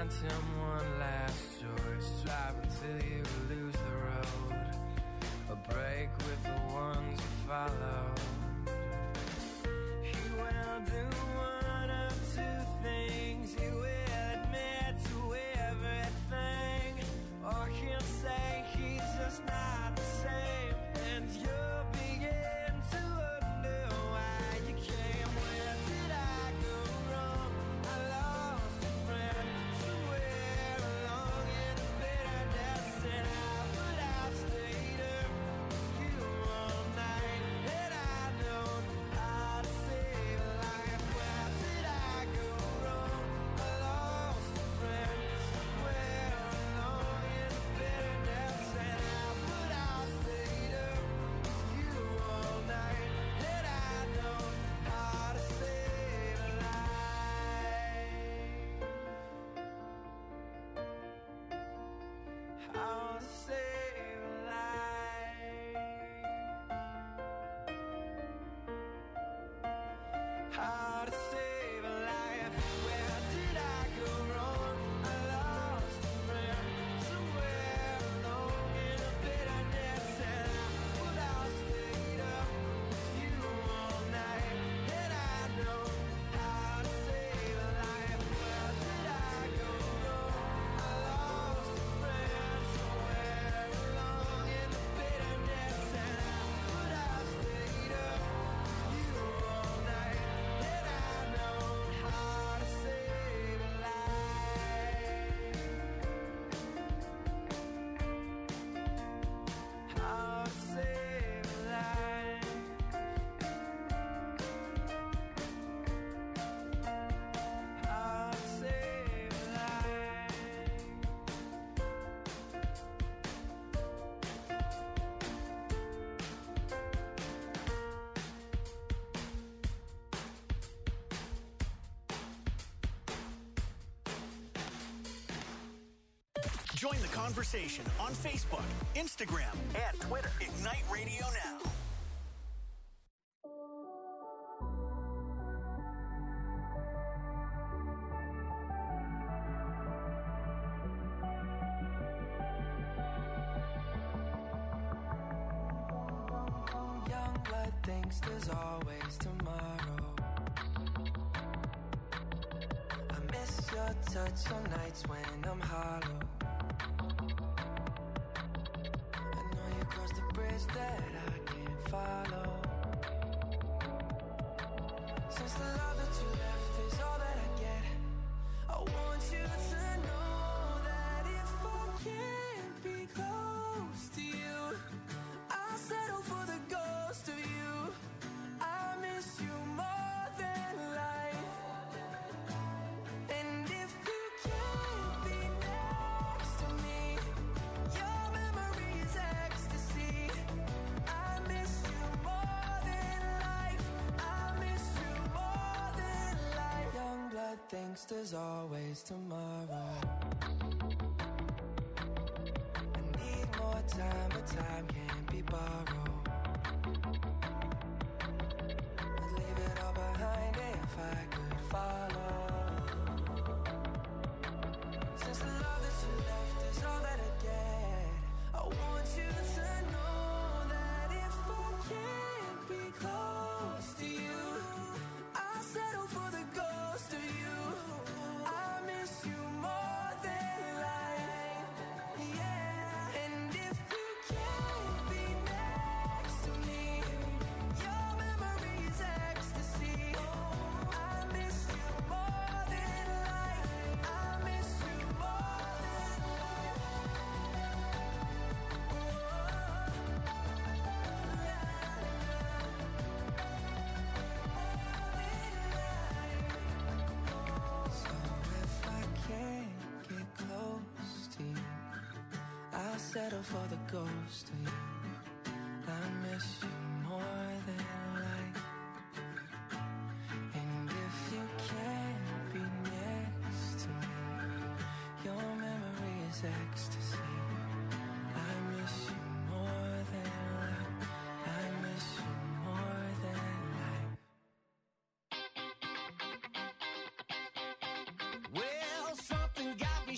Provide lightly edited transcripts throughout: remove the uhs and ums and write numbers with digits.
grant him one last choice. Drive until you lose the road, or break with the ones you follow. He will do one of two things. He will admit to everything, or he'll say he's just not the same, and you'll begin to wonder why you came. Where did I go wrong? I lost a friend somewhere along in the bitterness, and I would have stayed up with you all night had I known how to save a life. Where did I go wrong? I lost a friend somewhere along in the bitterness, and I would have stayed up with you all night had I known how to save a life. How to save a life. How to save a life. Where did I go wrong? I lost a friend somewhere alone in the bitterness, and I would have stayed up with you all night had I known how to save a life. Where did I go wrong? I lost a friend somewhere along in the bitterness, and I would have stayed up with you all night had I known how to save a life. How to save a life. How to save a life. Join the conversation on Facebook, Instagram, and Twitter. Ignite Radio Now. Young blood thinks there's always tomorrow. I miss your touch on nights when I'm hollow. I know you crossed the bridge that I can't follow. Since the love that you left is all that I get, I want you to know that if I can't be close to you, I'll settle for the ghost of you. I miss you more than life. And if you can't be next to me, your memory is ecstasy. I miss you more than life. I miss you more than life. Young blood thinks there's always tomorrow. I need more time, but time can't be borrowed. I'd leave it all behind if I could follow. Since the love that you left is all that I get, I want you to know that if I can't be close to you, I'll settle for the ghost of you. I miss you more than life. Yeah. And if you can't be next to me, your memory is ecstasy. I miss you more than life. I miss you more than life. So if I can't get close to you, I'll settle for the ghost of you. I miss you more than life. And if you can't be next to me, your memory is ecstasy. I miss you more than life. I miss you more than life. Well, something got me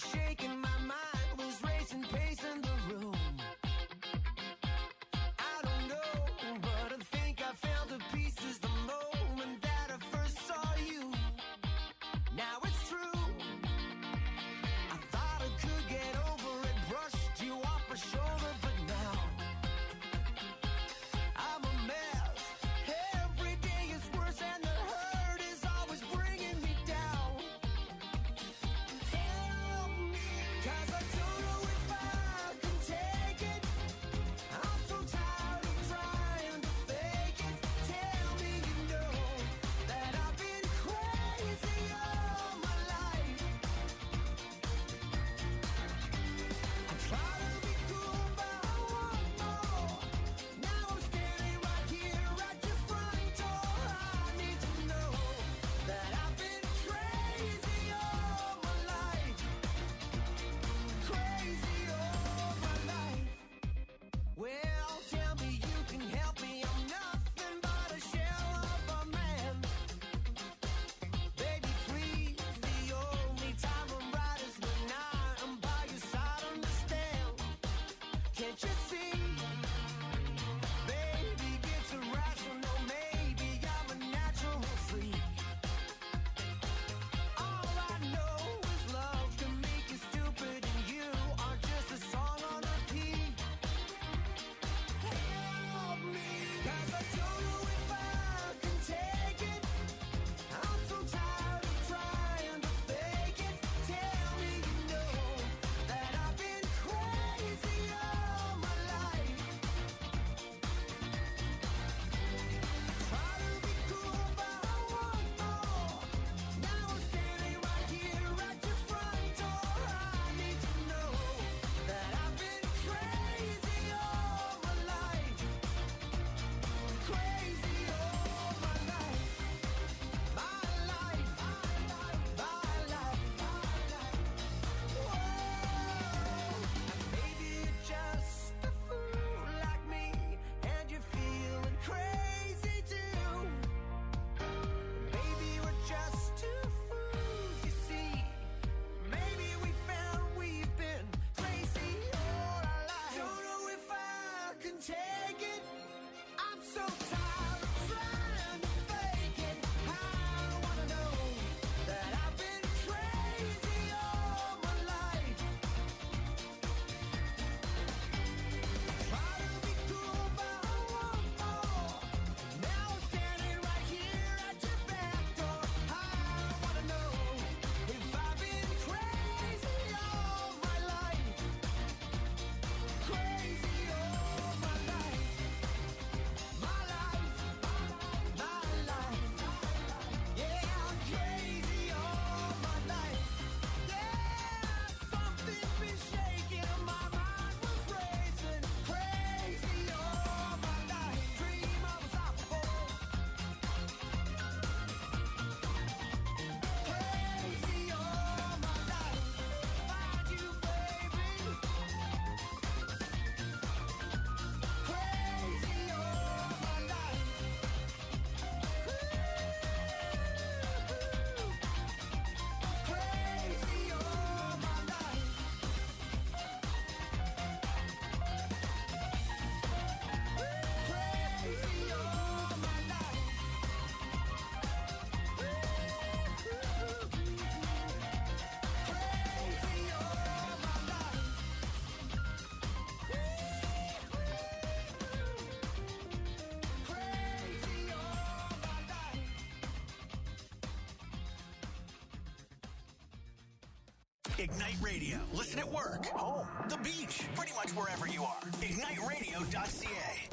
Ignite Radio. Listen at work, home, the beach, pretty much wherever you are. IgniteRadio.ca.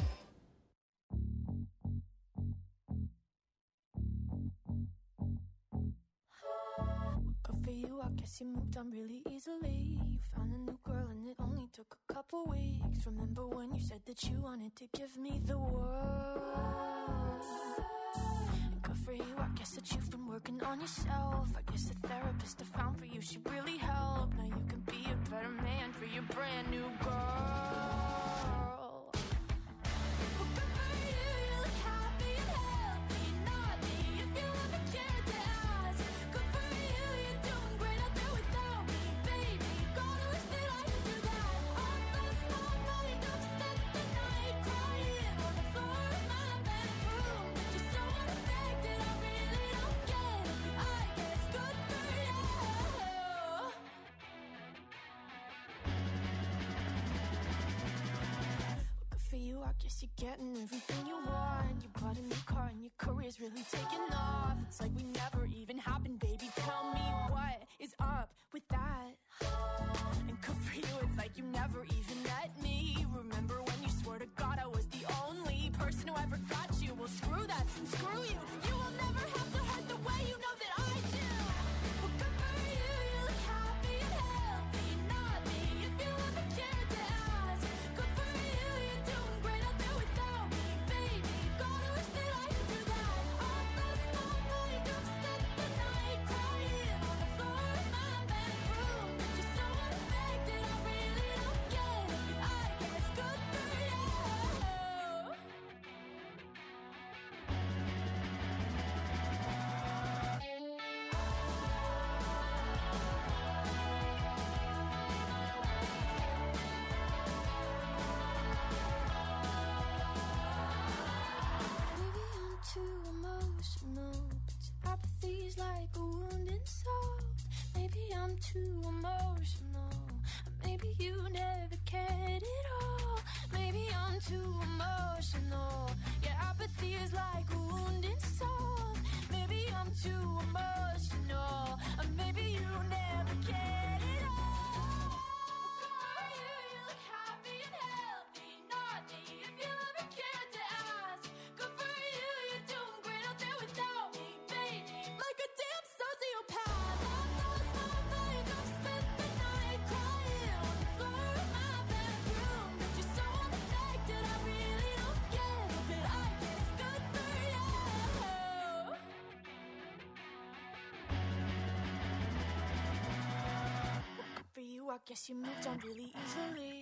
Good for you, I guess you moved on really easily. You found a new girl and it only took a couple weeks. Remember when you said that you wanted to give me the world? And good for you, I guess that you've been working on yourself. I guess the therapist I found for you, she really helped. Now you can be a better man for your brand new girl. I guess you're getting everything you want. You bought a new car and your career's really taking off. It's like we never even happened, baby. Tell me what is up with that. And good for you, it's like you never even met me. Remember when you swore to God I was the only person who ever got you? Well, screw that and screw you. You will never have to hurt the way you know that I do. Well, good for you, you look happy and healthy. Not me, if you ever cared to ask. Good for you, you're doing great out there without me, baby. Gotta wish that I could do that. All those small breakups spent the night crying on the floor of my bedroom. But you're so unaffected, I really don't get it. I guess good for you. Maybe I'm too emotional, but your apathy's like a wounded soul. Maybe I'm too emotional, or maybe you never cared at all. Maybe I'm too emotional, your apathy is like a wounded soul. Maybe I'm too emotional, or maybe you never cared at all. You look happy and healthy, not me, if you ever cared to ask. Good for you, you're doing great out there without me, baby. Like a damn sociopath. All those small breakups spent the night crying on the floor of my bedroom. But you're so unaffected, I really don't get it. But I guess good for you. Well, good for you, I guess you moved on really easily.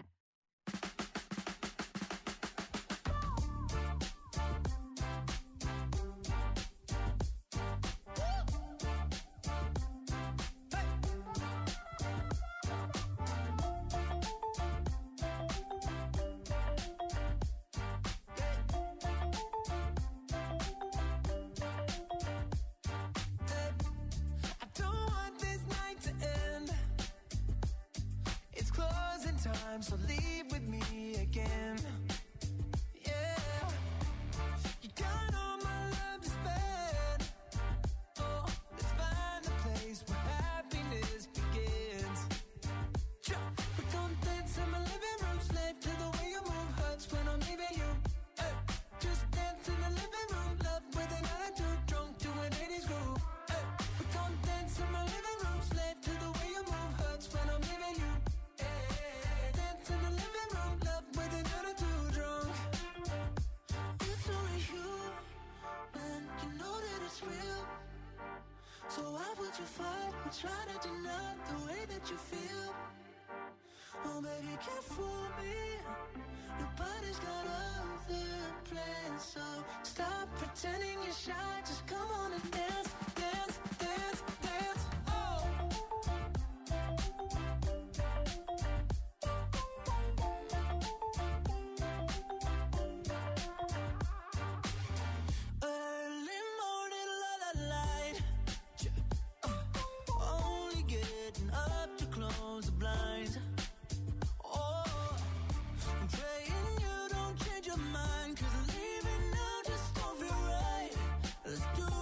I don't want this night to end. It's closing time, so leave with me again. Yeah, you got all my love to spend. Oh, let's find a place where happiness begins. We gon' dance in my living room, slave to the way you move. Hurts when I'm leaving you. Hey, just dance in the living room, love with an attitude, drunk to an 80s groove. Hey, we gon' dance in my living room, slave to the way you move. Hurts when I'm leaving you. Hey, dance in the living room, love with an attitude, drunk. It's only you, and you know that it's real. So why would you fight or try to deny the way that you feel? Oh baby, can't fool me. Nobody's got other plans, so stop pretending you're shy. Just come on and dance, dance, dance, dance. Oh. Early morning, la la light. Only getting up to close the blinds. Oh, I'm praying you don't change your mind, 'cause leaving now just don't feel right. Let's do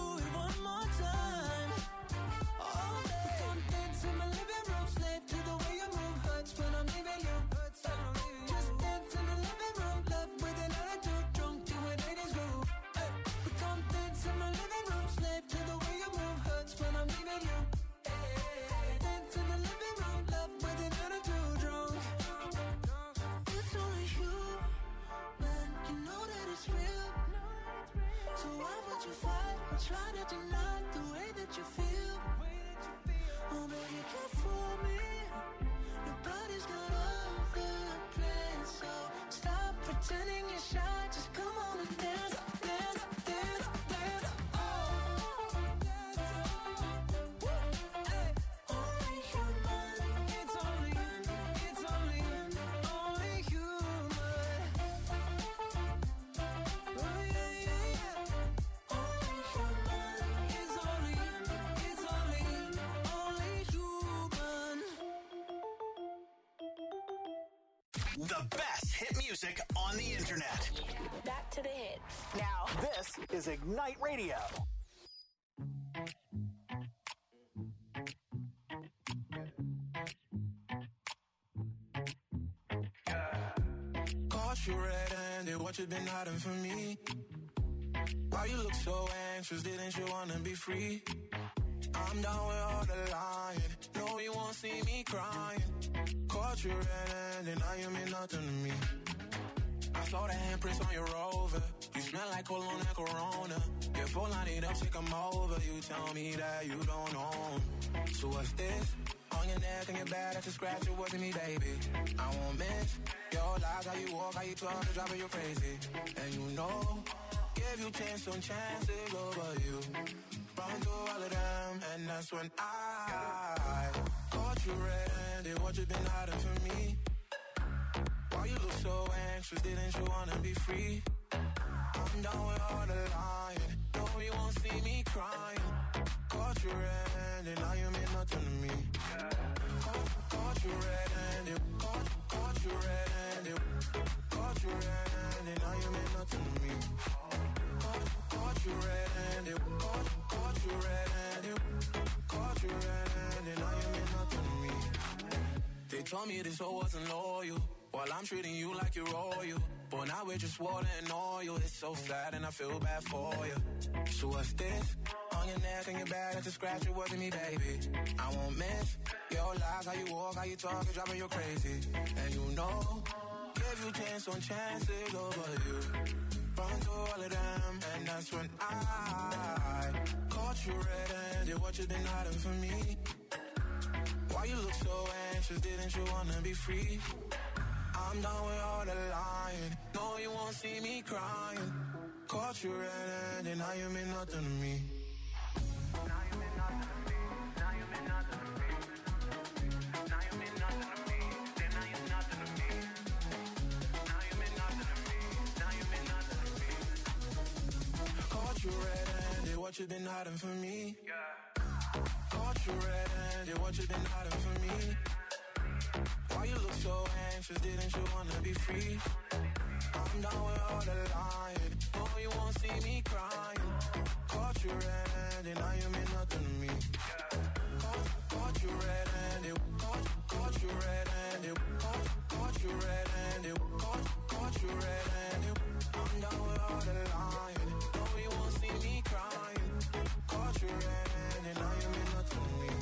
try to deny the way that you feel. Oh, baby, care for me. Your body's got other plans, so stop pretending you're shy. Just come on and dance, dance, dance, dance. Oh, hey. Only human. It's only human. Oh, yeah, yeah, yeah. Only human. It's only human. The best hit music on the internet. Back to the hits. Now, this is Ignite Radio. Caught you red-handed, what you been hiding from me? Why you look so anxious, didn't you wanna be free? I'm down with all the lying, no you won't see me crying. Caught you red-handed, now you mean nothing to me. I saw the handprints on your Rover, you smell like cologne and Corona. Your phone line it up, say come over, you tell me that you don't own. So what's this? On your neck and your back, that's a scratch, it wasn't me, baby. I won't miss your lies, how you walk, how you talk, it's driving you crazy. And you know, give you chance on chances over you. Run through all of them, and that's when I caught you red-handed, what you been hiding from me? Why you look so anxious, didn't you wanna be free? I'm done with all the lying, no you won't see me crying. Caught you red-handed, now you mean nothing to me. Caught you red-handed, caught you red-handed, caught you red-handed, now you mean nothing to me. Caught you red-handed, caught you red-handed, caught you red-handed, now you mean nothing to me. They told me this hoe wasn't loyal, while I'm treating you like you're royal. But now we're just water and oil. It's so sad and I feel bad for you. So what's this? On your neck and your back, that's a scratch, it wasn't me, baby. I won't miss your lies, how you walk, how you talk, it's driving you crazy. And you know, give you chance on chances over you. Run through all of them, and that's when I caught you red-handed, what you been hiding from me? Why you look so anxious, didn't you wanna be free? I'm done with all the lying, no you won't see me crying. Caught you red-handed, now you mean nothing to me. Now you mean nothing to me, now you mean nothing to me. Now you mean nothing to me, then now you're nothing to me. Now you mean nothing to me, now you mean nothing to me. Caught you red-handed, what you been hiding from me? Caught you red-handed, what you been hiding from me? Why you look so anxious, didn't you wanna be free? I'm down with all the lying, no you won't see me crying. Caught you red-handed, now you mean nothing to me. Caught you red-handed, caught you red-handed, caught you red-handed, caught you red-handed. I'm down with all the lying, no you won't see me crying. Caught you red-handed, now you mean nothing to me.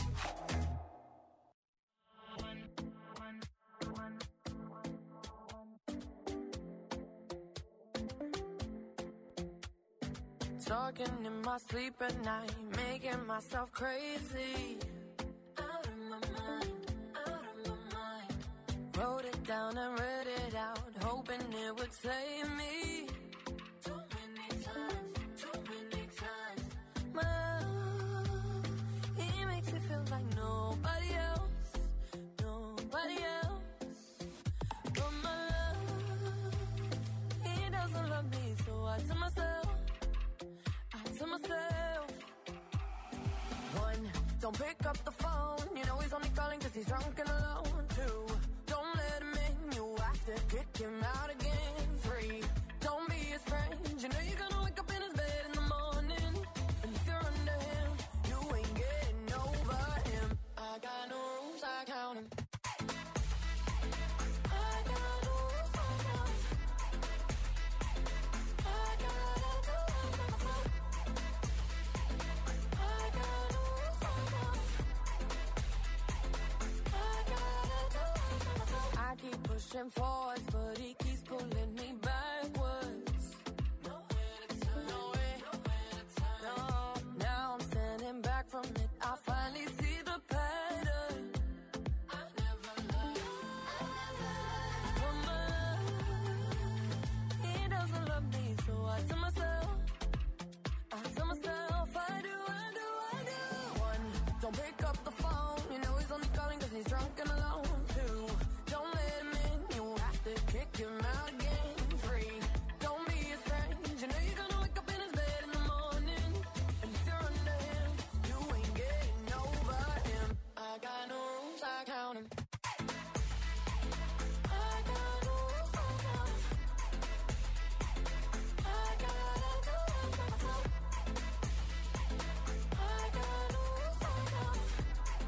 Talking in my sleep at night, making myself crazy. Out of my mind, out of my mind. Wrote it down and read it out, hoping it would save me. Too many times, too many times. My love, he makes me feel like nobody else, nobody else. But my love, he doesn't love me, so I tell myself, one, don't pick up the phone, you know he's only calling cause he's drunk and alone. Two, don't let him in, you have to kick him out again. Three, don't be his friend, you know you're gonna wake up in his bed in the morning. And if you're under him, you ain't getting over him. I got no rules, I count him. Pushing forwards, but he keeps pulling me backwards. Nowhere to turn, nowhere to turn. No, count 'em. I got rules, I count 'em. I gotta do it for myself. I got rules, I count 'em.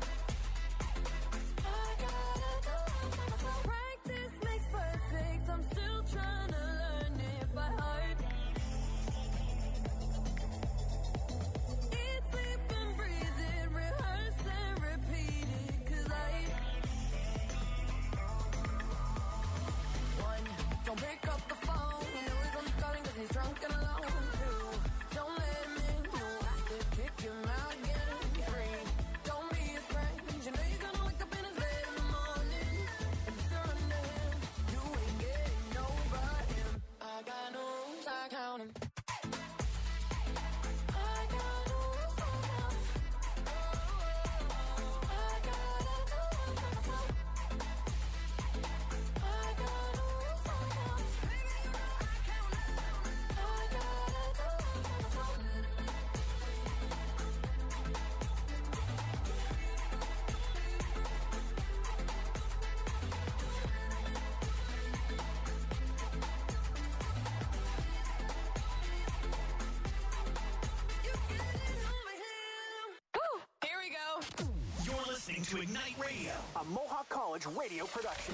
I gotta do it for myself. Practice makes perfect. I'm still trying to learn it by heart. Eat, sleep, and breathe it. Rehearse and repeat it. 'Cause one, don't pick up the phone. You know he's only calling 'cause he's drunk and alone. Two, don't let him in. You have to kick him out again. Three, don't be his friend. You know you're gonna wake up in his bed in the morning. And if you're under him, you ain't getting over him. I got no rules, I count 'em. I got no rules, I count 'em. I gotta do it for myself. I got no rules, I count 'em. Baby, you know I count 'em. I gotta do it for myself. You getting over him. Woo! Here we go. You're listening to Ignite Radio, a Mohawk College radio production.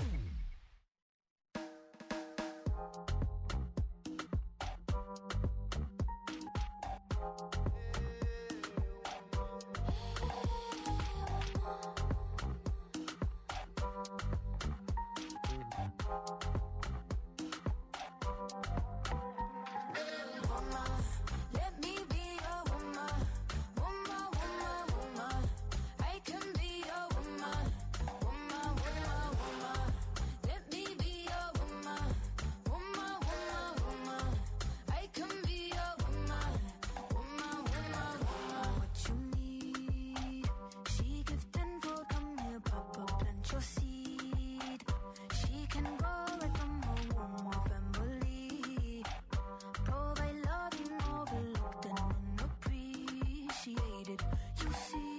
Woman, let me be your woman. Woman, woman, woman. I can be your woman. Woman, woman, woman. Let me be your woman. Woman, woman, woman. I can be your woman. Woman, woman, woman. What you need, she give tenfold. Come here, Papa, plant your seed. She can grow right from her womb or family. Provide loving, overlooked and unappreciated. You see,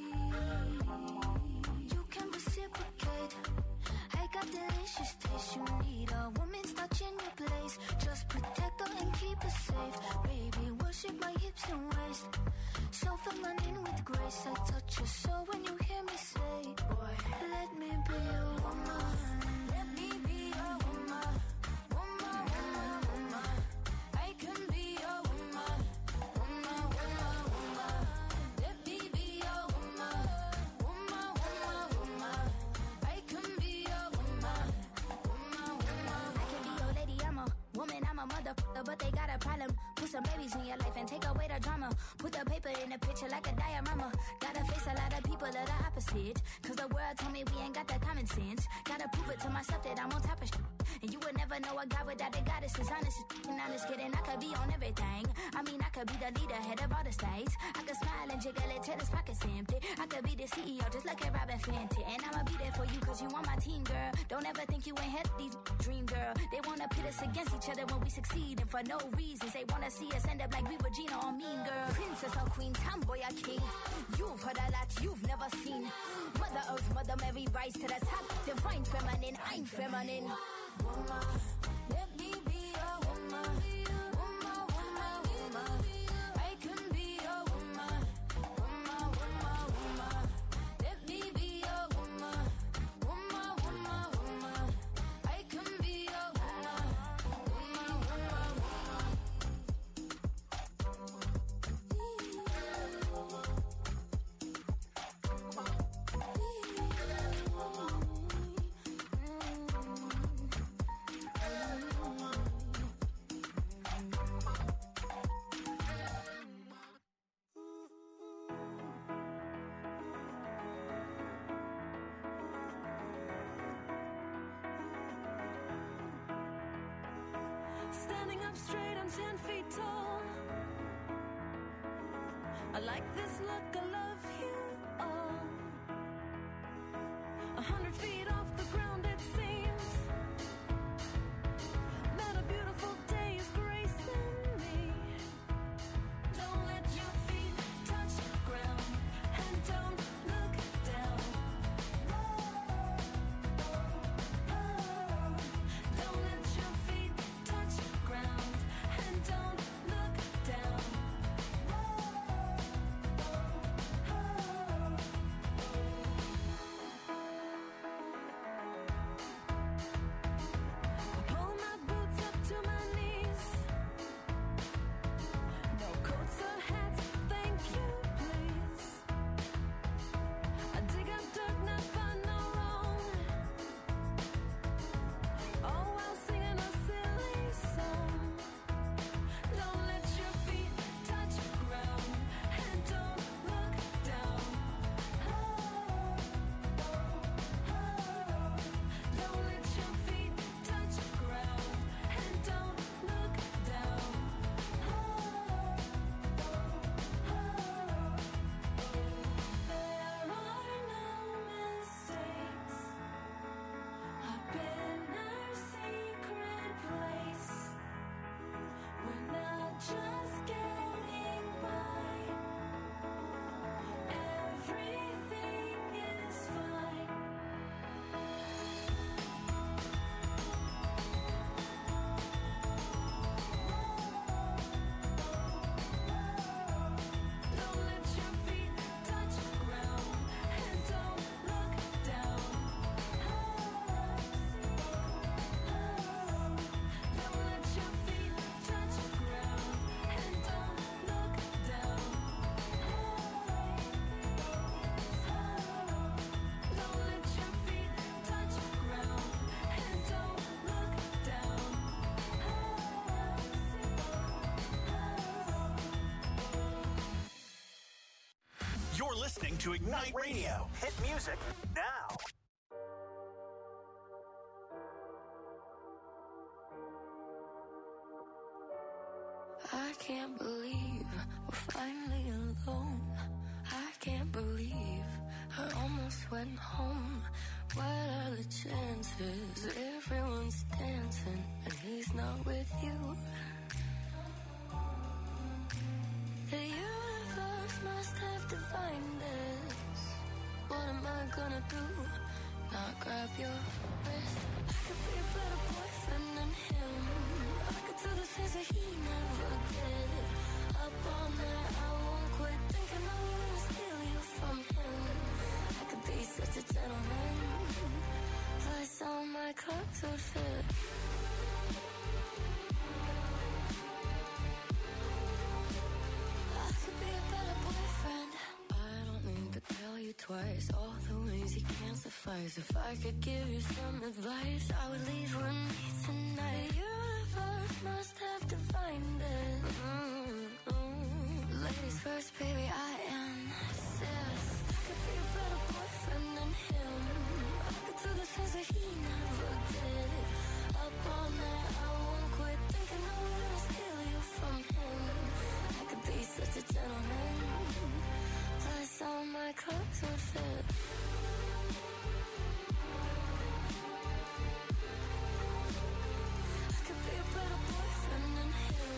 you can reciprocate. I got delicious taste. You need a woman's touch in your place. Just protect her and keep her safe. Baby, worship my hips and waist. So feminine with grace. I touch your soul when you hear me say, boy, let me be your woman. Let me be your woman. Woman, woman, woman. I can be your woman. Woman, woman, woman. Let me be your woman. Woman, woman, woman. I can be your woman. Woman, woman. I can be your lady. I'm a woman. I'm a motherfucker, but they got a problem. Put some babies in your life and take away the drama. Put the paper in the picture like a diorama. Gotta face a lot of people that are opposite. 'Cause the world told me we ain't got that common sense. Gotta prove it to myself that I'm on top of shit. And you would never know a guy without a goddess is honest. And I'm just kidding, I could be on everything. I mean, I could be the leader, head of all the states. I could smile and jiggle it till his pockets empty. I could be the CEO, just like a Robin Fenty. And I'ma be there for you 'cause you on my team, girl. Don't ever think you ain't had these dream, girl. They wanna pit us against each other when we succeed. And for no reasons, they wanna see us end up like we Regina or Mean Girl. Princess or queen, tomboy or king. You've heard a lot you've never seen. Mother Earth, Mother Mary, rise to the top. Divine feminine, I'm feminine. Woman, let me be your woman. Woman, woman, woman. I can be your woman. Woman, woman, woman. Let me be your woman. Woman, woman, woman. I can be your woman. Woman, woman, woman. Standing up straight, I'm 10 feet tall. I like this look, I love you all. 100 feet off the ground, it seems. That a beautiful day is gracing me. Don't let your feet touch the ground, and don't look down. listening to Ignite Radio. Hit music now. I can't believe we're finally alone. I can't believe I almost went home. What are the chances? Everyone's dancing and he's not with you. The universe must have divined this. What am I gonna do? Not grab your wrist. I could be a better boyfriend than him. I could do the things that he never did. Up all night, I won't quit thinking I'm gonna steal you from him. I could be such a gentleman. Plus all my clothes would fit. I could be a better boyfriend. I don't need to tell you twice all the ways you can't suffice. If I could give you some advice, I would leave with me tonight. The universe must have divined it. Ladies first, baby, I insist. I could be a better boyfriend than him. I could do the things that he never did. Up all night, I won't quit thinking I'm gonna steal you from him. I could be such a gentleman. Plus all my clothes would fit. I could be a better boyfriend than him.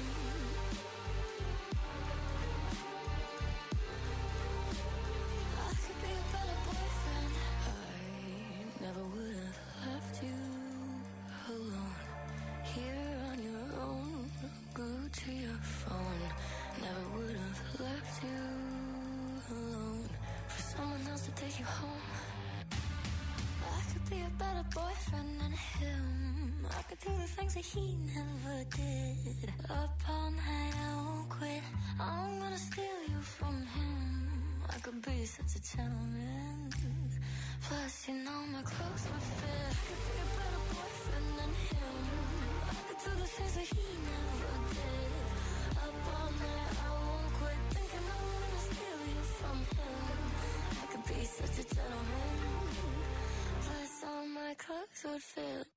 I could be a better boyfriend. I never would have left you alone. Here on your own, glued to your phone. Never would have left you alone for someone else to take you home. I could be a better boyfriend than him. I could do the things that he never did. Up all night, I won't quit. I'm gonna steal you from him. I could be such a gentleman. Plus, you know my clothes would fit. I could be a better boyfriend than him. I could do the things that he never did. Up all night, I won't quit thinking I'm gonna steal you from him. I could be such a gentleman. Plus, all my clothes would fit.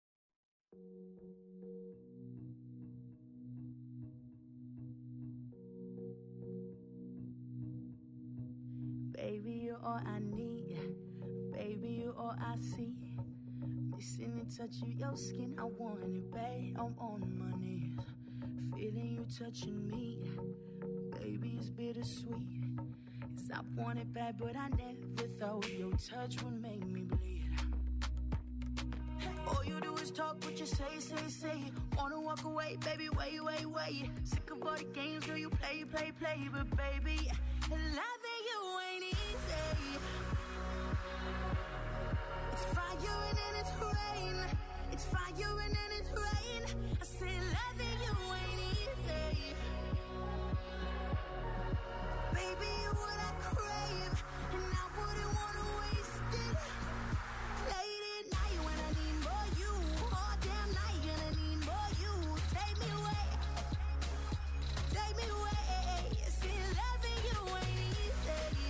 Baby, you're all I need. Baby, you're all I see. Missing the touch of your skin, I want it, babe. I'm on my knees, feeling you touching me. Baby, it's bittersweet. 'Cause I want it bad, but I never thought your touch would make me bleed. All you do is talk, what you say. Wanna walk away, baby, wait. Sick of all the games, girl, you play. But baby, loving you ain't easy. It's fire and then it's rain. It's fire and then it's rain. I say loving you ain't easy. Baby, you're what I crave, and I wouldn't wanna waste it. Late at night when I need more you. All damn night gonna need more you. Take me away. See, loving you ain't easy.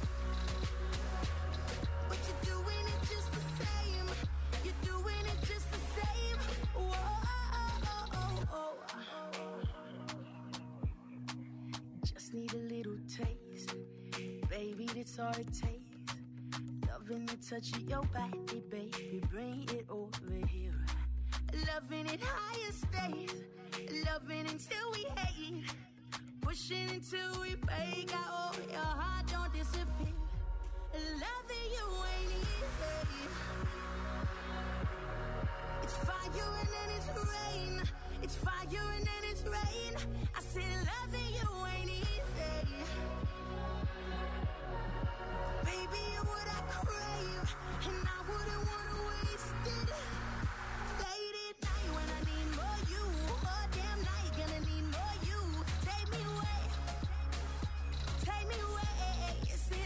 But you're doing it just the same. You're doing it just the same. Whoa. Just need a little taste. Baby, that's all it takes. Loving the touch of your body, baby. Bring it over here. Loving it higher stays. Loving until we hate. Pushing until we break out. Oh, your heart don't disappear. Loving you ain't easy. It's fire and then it's rain. It's fire and then it's rain. I said loving you ain't easy. Baby, you're what I crave, and I wouldn't wanna waste it. Late at night when I need more you. All damn night gonna need more you. Take me away. See,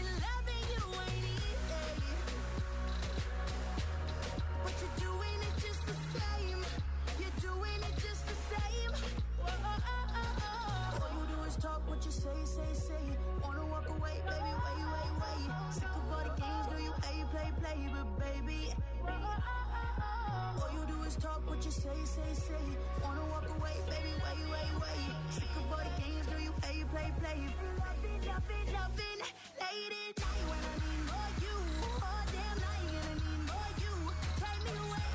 you say? Wanna walk away, baby, wait. Sick of all the games, girl, you play. Loving, late at night when I need more you. All damn night, gonna need more you. Take me away.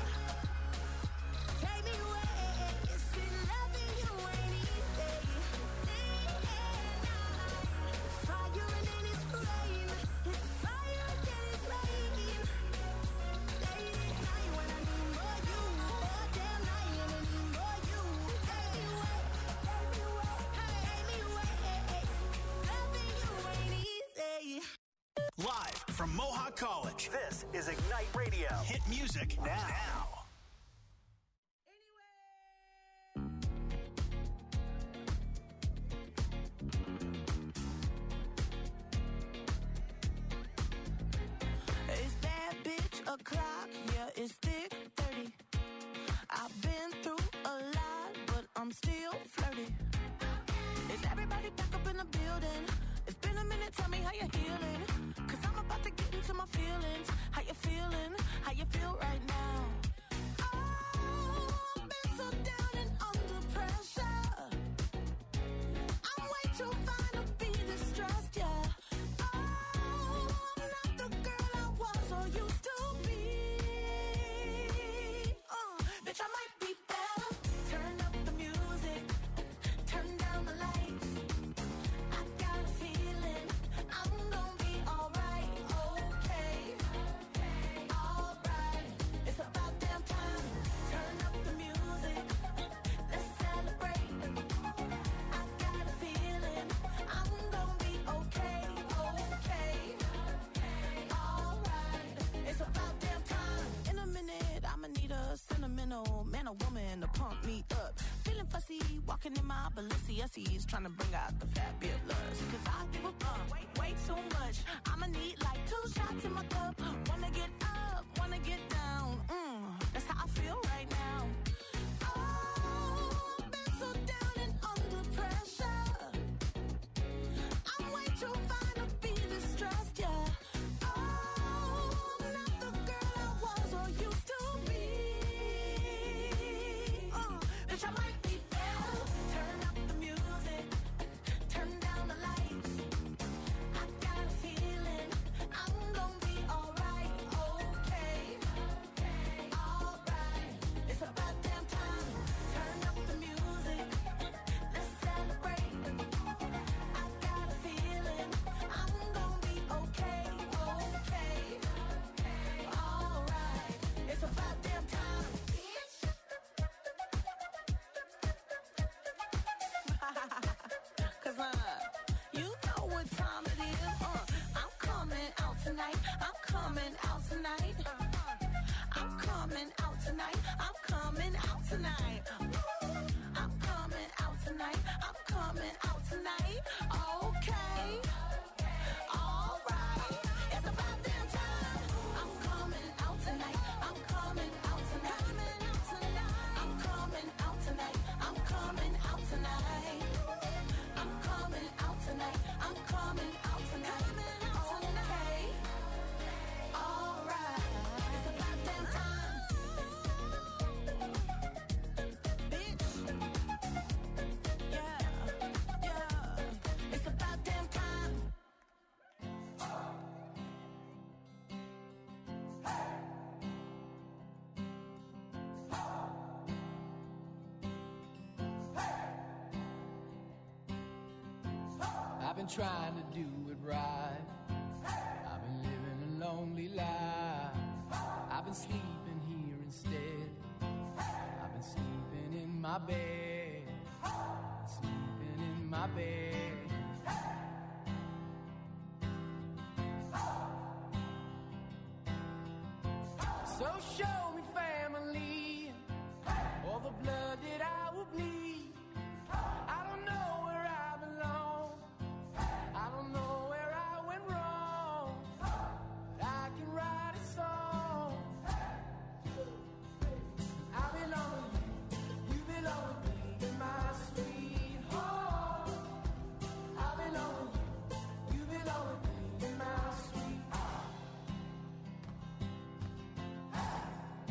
It's been loving you ain't easy. Day and night. It's fire and then it's rain. It's fire and then it's rain. Late at night when I need more you. All damn night, gonna need more you. Take me away. Loving you ain't easy. Live from Mohawk College, this is Ignite Radio. Hit music now. It's that bitch o'clock, yeah, it's thick 30. I've been through a lot, but I'm still flirty. Is everybody back up in the building? It's been a minute, tell me how you're healing. Cause I'm about to get into my feelings. How you feeling? How you feel right now? Oh, I've been so down and under pressure. I'm way too fine to be distressed, yeah. Oh, I'm not the girl I was or used to be. Bitch, I might be better. Turn up the music, turn down the lights. I got a feeling I'm gonna be alright, okay, alright. It's about damn time. Turn up the music, let's celebrate. I got a feeling I'm gonna be okay, alright. It's about damn time. In a minute, I'ma need a sentimental man or woman to pump me up. Feeling fussy, walking in my Balenciennes, trying to bring out the fabulous. Cause I give a fuck way too much. I'ma need like 2 shots in my cup. Wanna get up, wanna get down. That's how I feel right now. Oh, I've been so down and under pressure. I'm way too fine to be distressed, yeah. Oh, I'm not the girl I was or used to be. Bitch, I might be better. Turn up the music, turn down the lights. I got a feeling I'm gonna be alright, okay, alright. It's about damn time. Turn up the music, let's celebrate. I got a feeling I'm gonna be okay, alright. It's about damn time. Cause you know what time it is. I'm coming out tonight. I'm coming out tonight. I'm coming out tonight. I'm coming out tonight. I'm coming out tonight. I'm coming out tonight. Okay. Alright. It's about damn time. I'm coming out tonight. I'm coming out tonight. I'm coming out tonight. I'm coming out tonight. I'm coming out tonight. I'm coming out tonight. Okay. Alright. It's about damn time. Bitch. Yeah. It's about damn time. I've been trying to do it right. I've been living a lonely life. I've been sleeping here instead. I've been sleeping in my bed. Sleeping in my bed. So show me family, all the blood that I will bleed. I don't know where I belong. I don't know where I went wrong. But I can write a song. I belong to you. You belong to me. You're my sweetheart. I belong to you. You belong to me. You're my sweetheart.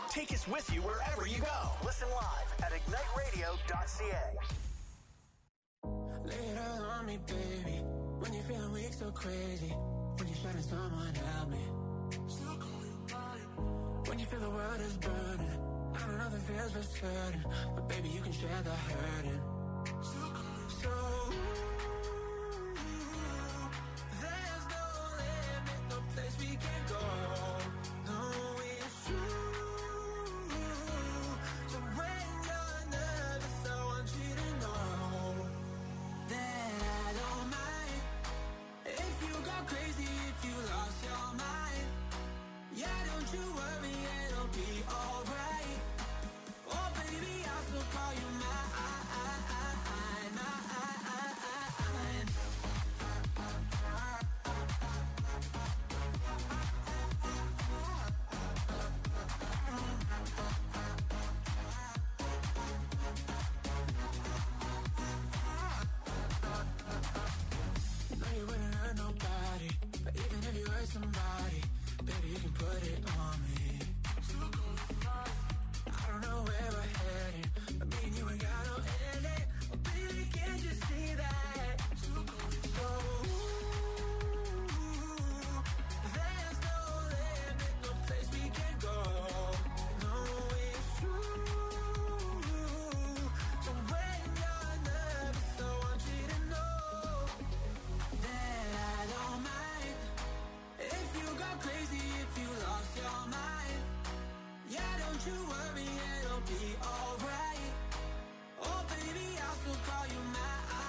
Take us with you wherever you go. Listen live at igniteradio.ca. Lay it all on me, baby. When you're feeling weak, so crazy. When you're shutting someone, help me. When you feel the world is burning, I don't know if it feels for certain, but baby, you can share the hurting. So there's no limit, no place we can go. No, it's true. So when you're nervous, I want you to know that I don't mind if you go crazy, if you lost your mind. Yeah, don't you worry, it'll be alright. Oh baby, I'll still call you mine. No, you wouldn't hurt nobody, but even if you hurt somebody, baby, you can put it on me. I don't know where we're heading, but me and you ain't got no ending. Oh, baby, can't you see that? So there's no limit, no place we can go. No, it's true. So when you're nervous, I want you to know that I don't mind if you go crazy, if you lost your mind. Yeah, don't you worry, it'll be alright. Oh baby, I'll still call you mine.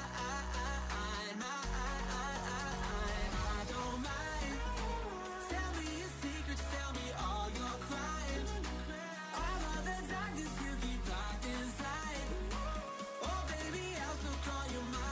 I don't mind. Tell me your secrets, tell me all your crimes. All of the darkness you keep locked inside. Oh baby, I'll still call you mine.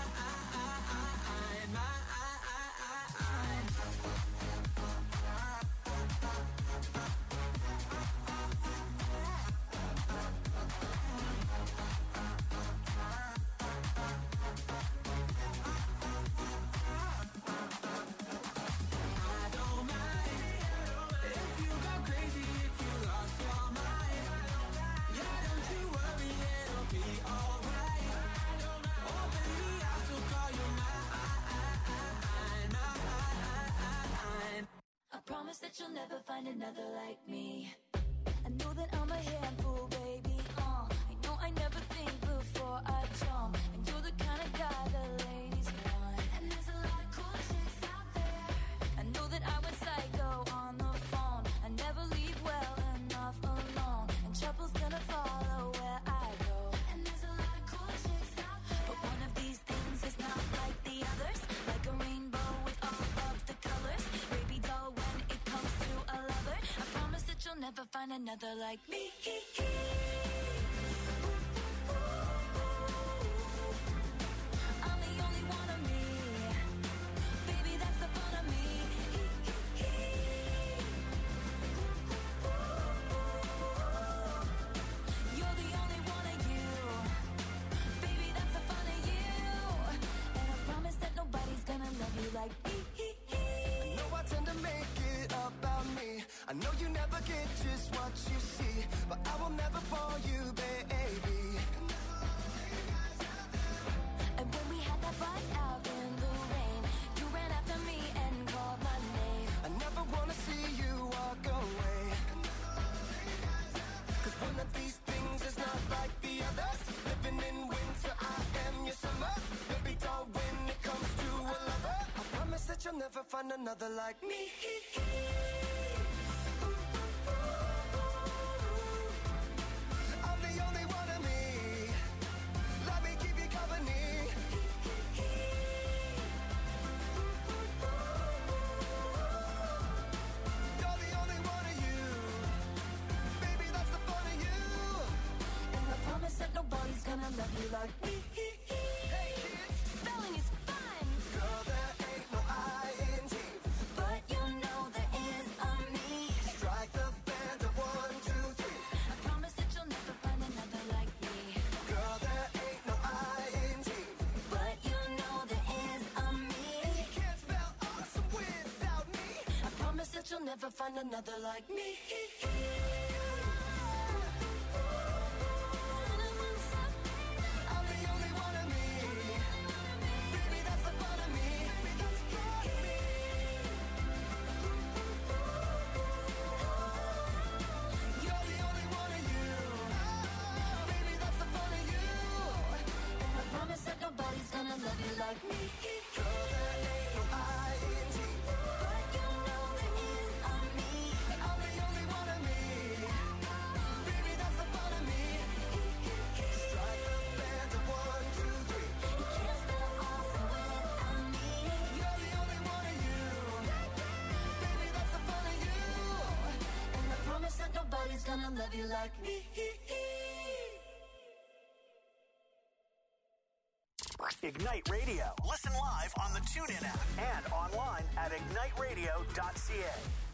Promise that you'll never find another like me. I know that I'm a handful, baby. I know I never think before I jump, and you're the kind of guy the ladies want. And there's a lot of cool chicks out there. I know that I went psycho on the phone. I never leave well enough alone, and trouble's gonna follow where I go. And there's a lot of cool chicks out there, but one of these things is not like the others. Like a rainbow with all of the colors. Baby doll, when it comes to a lover, I promise that you'll never find another like me. I'm the only one of me. Baby, that's the fun of me. You're the only one of you. Baby, that's the fun of you. And I promise that nobody's gonna love you like me. I know I tend to make it about me. I know you never get just what you see, but I will never fall you, baby. And when we had that fight out in the rain, you ran after me and called my name. I never wanna see you walk away, 'cause one of these things is not like the others. Living in winter, I am your summer. Baby doll, when it comes to a lover, I promise that you'll never find another like me. I'm the only one of me. Let me keep you company. You're the only one of you. Baby, that's the fun of you. And I promise that nobody's gonna love you like me. Hey kids, Spelling is fun, girl, there ain't no I-N-G. but you know there is a me. Strike the band of 1, 2, 3. I promise that you'll never find another like me. Girl, there ain't no I-N-G. But you know there is a me. You can't spell awesome without me. I promise that you'll never find another like me. like me. Girl, there ain't no I-N-T, but you know there is on me. I'm the only one of me. Baby, that's the fun of me. Strike the band of 1, 2, 3. You can't spell awesome without me. You're the only one of you. Baby, that's the fun of you. And I promise that nobody's gonna love you like me. Ignite Radio. Listen live on the TuneIn app and online at igniteradio.ca.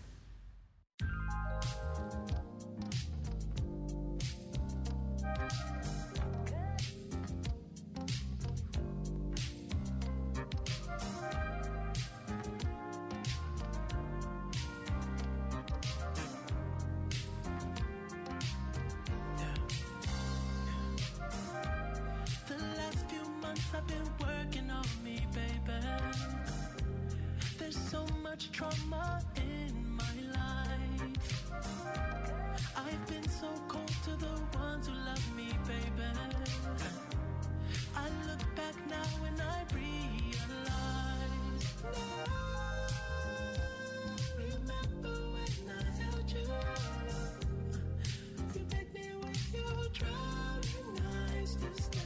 I've been working on me, baby. There's so much trauma in my life. I've been so cold to the ones who love me, baby. I look back now and I realize. Remember when I held you? You begged me with your drowning eyes to stay.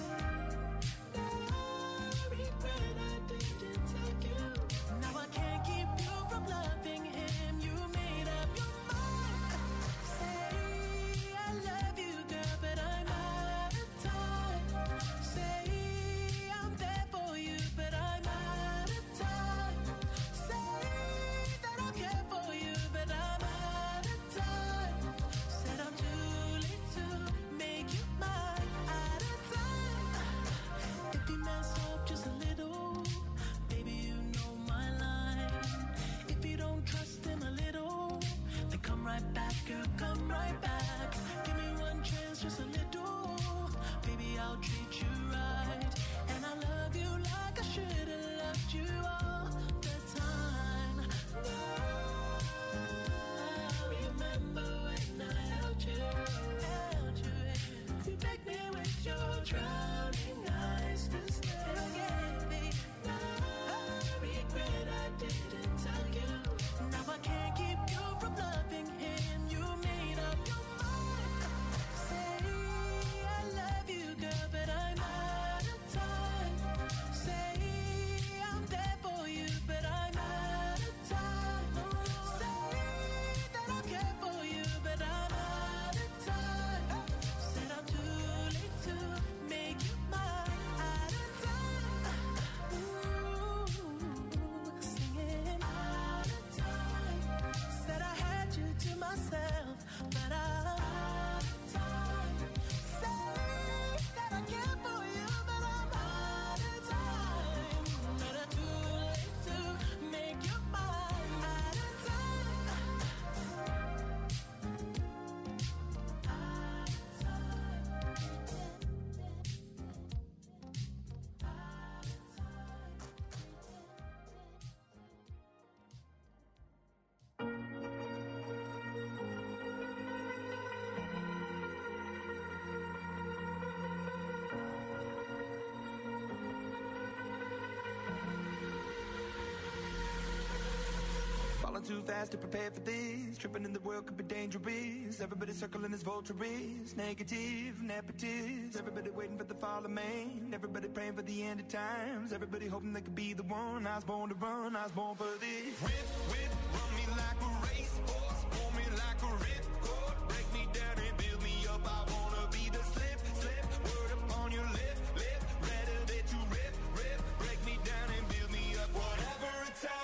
Too fast to prepare for this. Tripping in the world could be dangerous. Everybody circling as vultures. Negative, nepotist. Everybody waiting for the fall of man. Everybody praying for the end of times. Everybody hoping they could be the one. I was born to run, I was born for this. Whip, run me like a racehorse. Pull me like a ripcord. Break me down and build me up. I wanna be the slip. Word upon your lip. Rather that you rip. Break me down and build me up. Whatever it takes.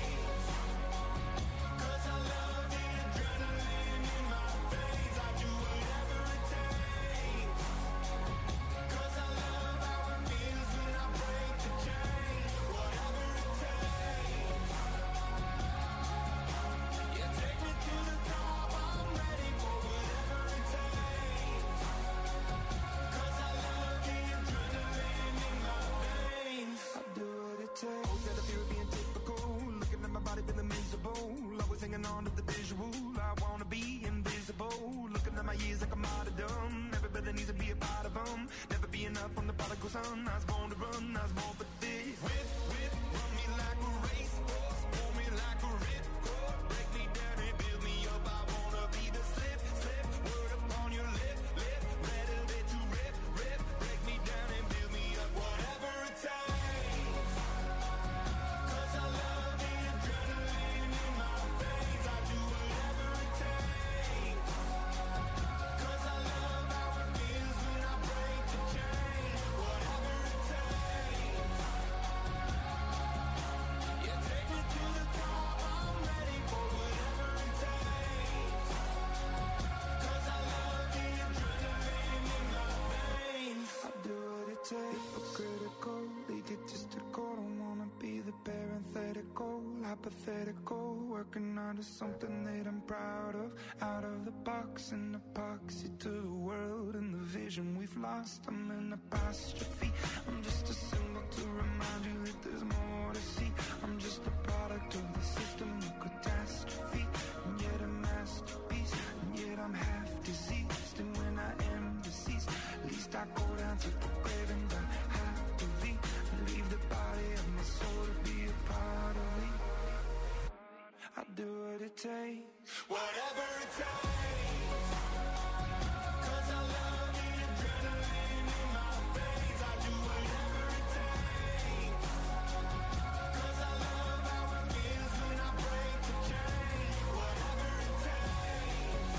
On to the visual, I wanna be invisible. Looking at my years like I'm martyrdom. Everybody needs to be a part of them. Never be enough from the prodigal son. I was born to run, I was born for this. hypothetical, working onto something that I'm proud of. Out of the box and epoxy to the world and the vision we've lost. I'm an apostrophe. I'm just a symbol to remind you that there's more to see. I'm just a product of the system of catastrophe, and yet a masterpiece, and yet I'm half diseased. And when I am deceased, at least I go down to the grave and die happily, and leave the body of my soul to be a part of me. I do what it takes, whatever it takes, 'cause I love the adrenaline in my veins. I do whatever it takes, 'cause I love how it feels when I break the chains. Whatever it takes,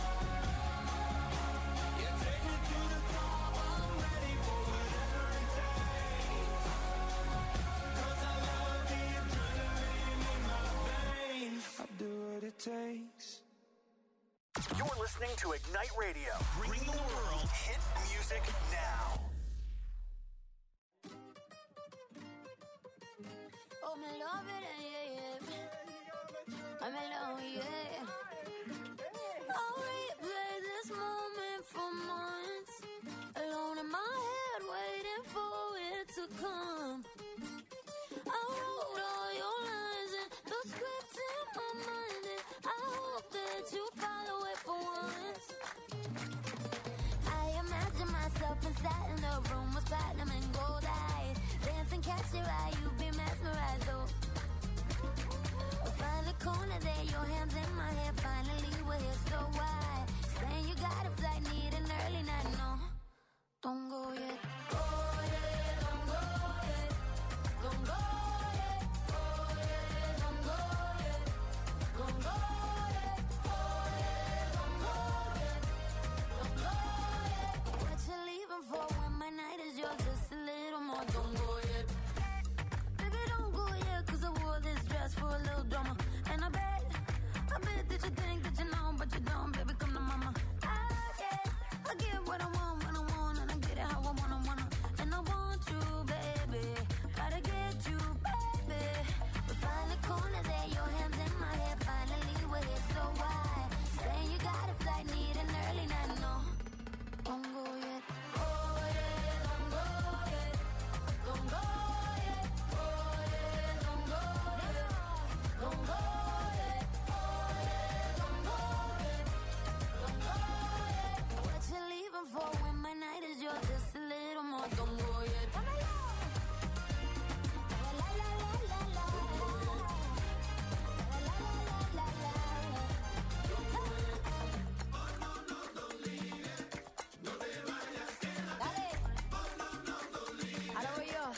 you take me to the top, I'm ready for whatever it takes, 'cause I love the adrenaline in my veins. I do what it takes. You're listening to Ignite Radio. Bring the world hit music now. Oh, me love it, yeah, yeah. I'm alone, yeah. I'll replay this moment for months, alone in my head, waiting for it to come. I wrote all your lines and the script in my mind, and I hope that you follow it for once. I imagine myself inside in the room with platinum and gold eyes, dancing, catch your eye, you be mesmerized, oh. We'll find a corner there, your hands in my hair, finally we're here, so why? Saying you got a flight, need an early night, no, don't go yet. Oh yeah, don't go yet, don't go yet. Oh yeah, don't go yet, don't go yet. Oh yeah, don't go yet, don't go yet. What you leaving for when my night is yours? Just a little more, don't go yet. Baby, don't go yet, 'cause I wore this dress for a little drama. And I bet that you think that you know, but you don't, baby, come to mama. I get what I want when I want, and I get it how I wanna. And I want you, baby, gotta get you, baby. We find a corner there, your hands in my hair, finally we're here, so why? Saying you got a flight, need an early night, no, don't go yet. Oh yeah, don't go yet, don't go yet. Oh yeah, don't go yet, don't go yet. Oh yeah, don't go yet, don't go yet. What you leaving for when my night is yours? Just a little more, don't go yet. La la la la la la. La la la la Dale. Ahora voy yo.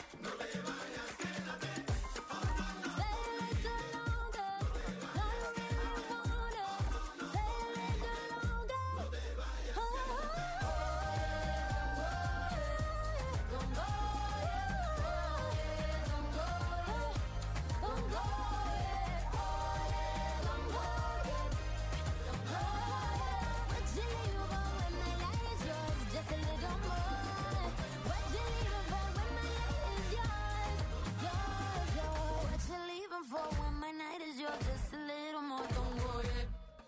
Stay a little longer. Don't you really wanna? Stay a little longer. Oh, don't go yet. Don't go yet. Don't go yet. Oh yeah, don't go yet. Don't go yet. What you leaving for when my light is yours? Just a little more. What you leaving for when my light is yours? Yours. What you leaving for when my night is yours? Just a little more. Don't go yet.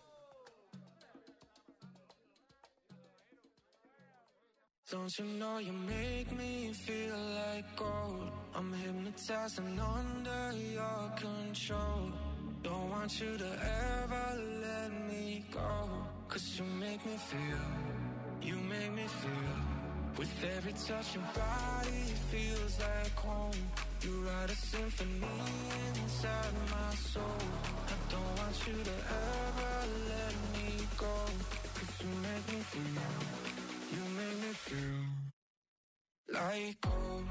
Don't you know you make me feel like gold? I'm hypnotized and under your control. Don't want you to ever let me go, 'cause you make me feel, you make me feel. With every touch your body feels like home. You write a symphony inside my soul. I don't want you to ever let me go, 'cause you make me feel, you make me feel like gold.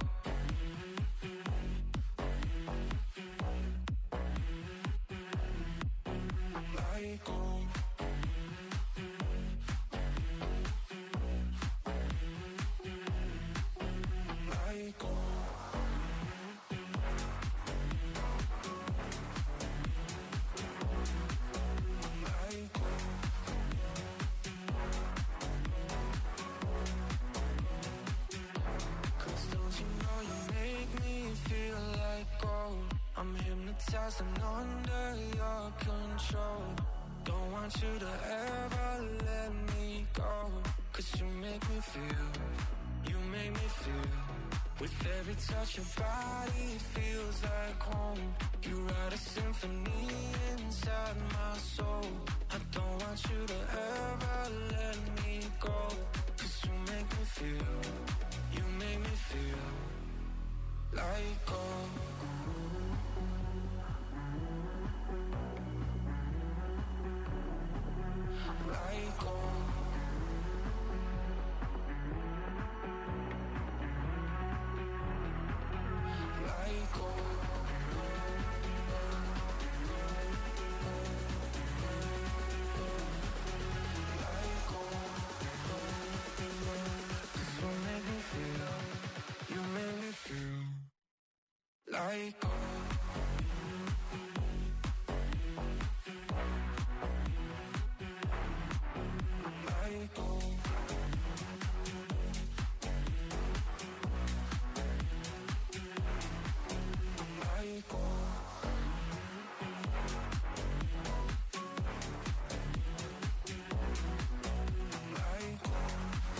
Like gold. Like gold. Like gold. Crystal wasn't under your control. Don't want you to ever let me go. 'Cause you make me feel, you make me feel. With every touch your body feels like home. You write a symphony inside my soul. I don't want you to ever let me go. 'Cause you make me feel, you make me feel like gold. Like gold. Like gold. Like gold. 'Cause you make me feel, you make me feel like gold. Like gold. Like gold. Like gold.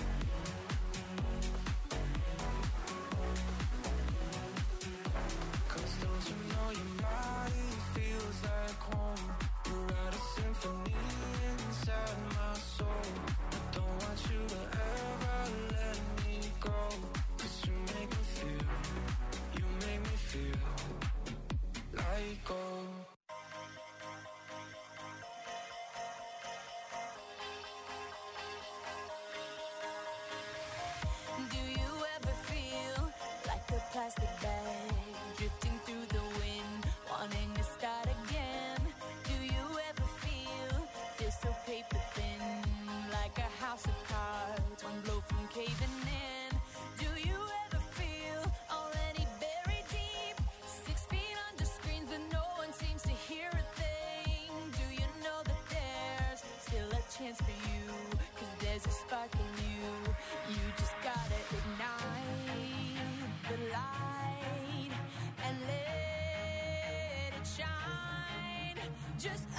'Cause don't you know your body feels like home? You write a symphony inside my soul. I don't want you to ever let me go. 'Cause you make me feel, you make me feel like gold. Do you ever feel like a plastic bag drifting through the wind, wanting to start again? Do you ever feel so paper thin, like a house of cards, one blow from caving in? Do you ever feel already buried deep, 6 feet under screens but no one seems to hear a thing? Do you know that there's still a chance for you? 'Cause there's a spark in you. You just gotta ignite the light and let it shine. Just